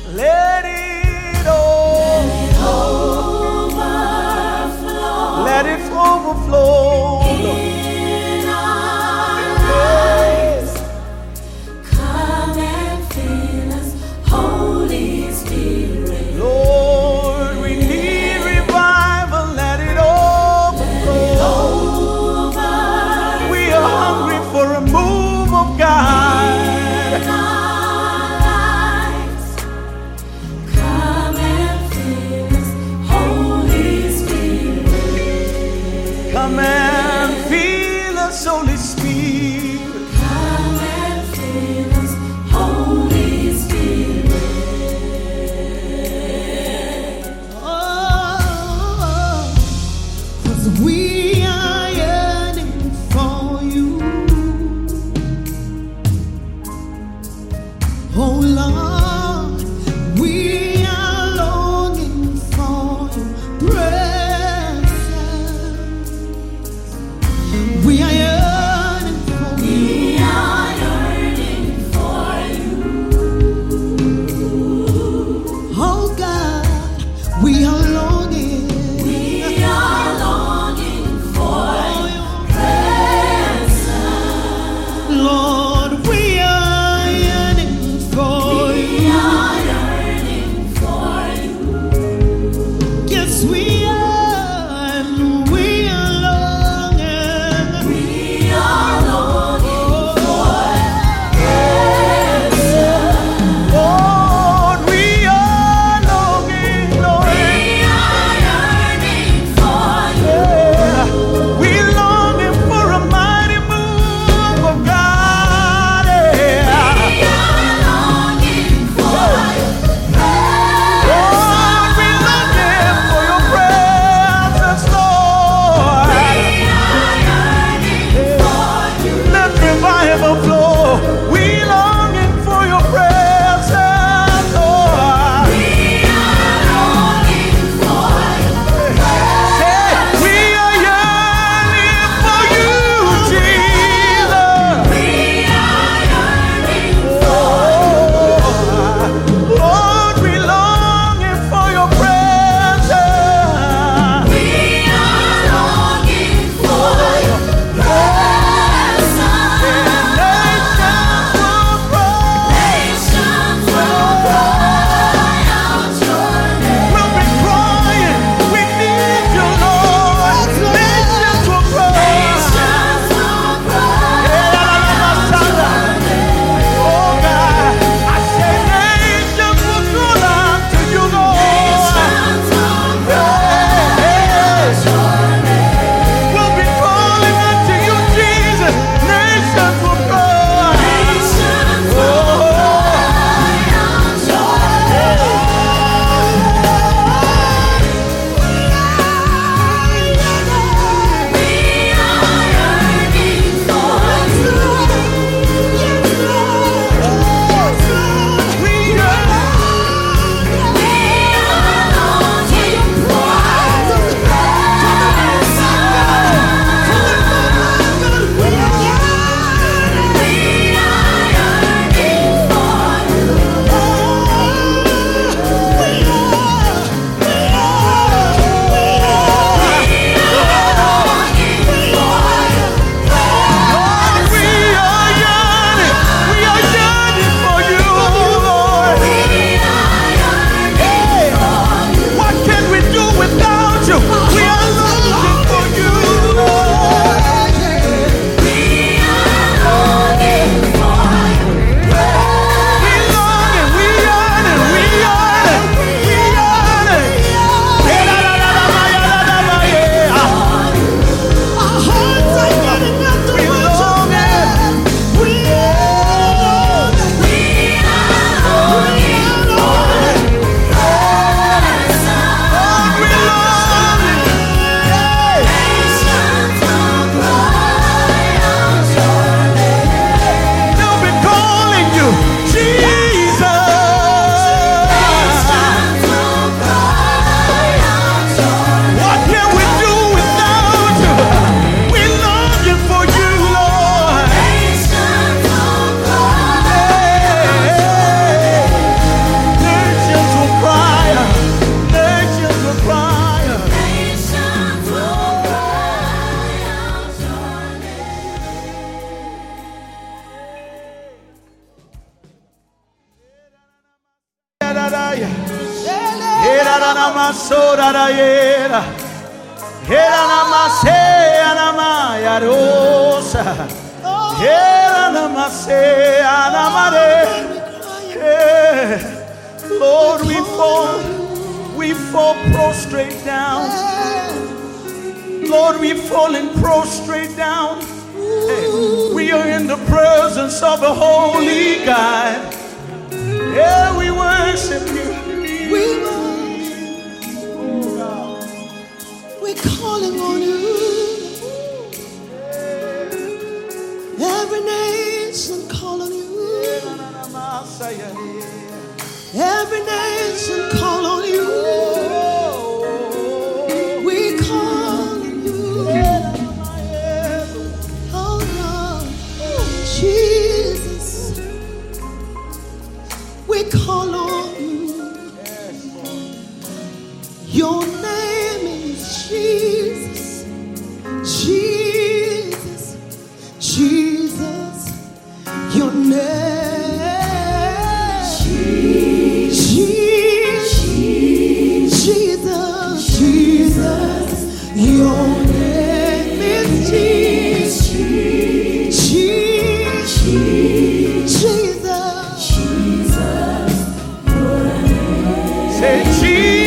Let it overflow. Let it overflow. In our lives. Come and fill us, Holy Spirit. Lord, we need revival. Let it overflow. We are hungry for a move of God. In our lives. Era na masora da era. Era na masea na maya rosa. Era na masea na mare. Lord, we fall prostrate down. Lord, we fall and prostrate down. We are in the presence of the Holy God. Yeah, we worship you. We're calling on you. Every nation call on you. Every nation call on you. We call on you. Oh Lord, Jesus. We call on you. Your name is Jesus. Jesus. Jesus. Your name. Your name is Jesus. Jesus. Jesus. Your name. Say Jesus.